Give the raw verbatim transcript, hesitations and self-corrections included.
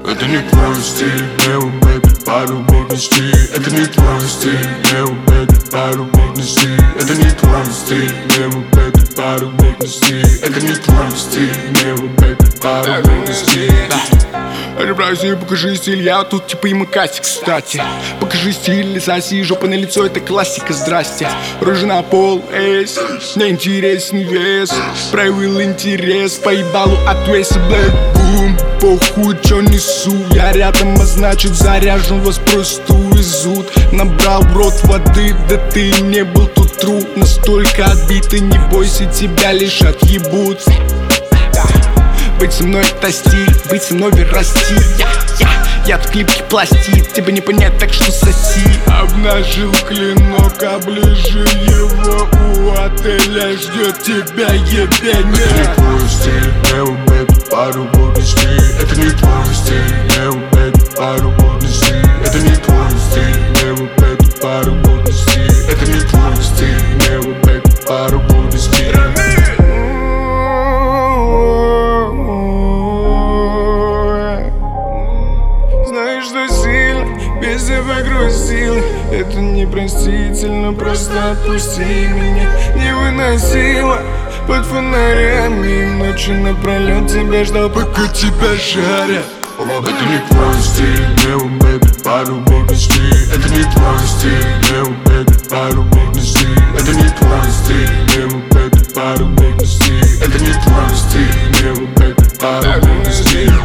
Это не твой стиль, не бэби, по-любому стиль. Это не твой стиль, не бэби, по-любому стиль. Это не твой стиль, не бэби, по-любому стиль. Это не твой стиль, не бэби, по-любому стиль. Разбираюсь и покажи стиль, я тут типа и макасик, кстати. Покажи стиль, соси, жопа на лицо, это классика, здрасте. Рожа на пол, эйс, мне интересен вес. Проявил интерес, по ебалу от Вейса, блэк, бум. Похуй, чё несу, я рядом, а значит заряжен, вас просто увезут. Набрал в рот воды, да ты не был тут тру. Настолько отбитый, не бойся, тебя лишь отъебут. Быть со мной это стиль, быть со мной расти. Я, я, я в клипке пластит, тебе не понять, так что соси. Обнажил клинок, оближи его, у отеля ждет тебя ебень. Это не твой стиль, не бэби, по-любому стиль. Это не твой стиль, не бэби, по-любому стиль. Это не твой стиль, не бэби, по-любому стиль. Это не твой стиль, не бэби, по-любому стиль. Без этого грустил, это непростительно, просто отпусти меня. Невыносимо под фонарями, ночью напролет тебя ждал, пока тебя жарят. Это не твой стиль, не бэби, по-любому стиль. Это не твой стиль, не бэби, по-любому стиль. Это не твой стиль, не бэби, по-любому стиль. Это не твой стиль, не бэби, по-любому стиль.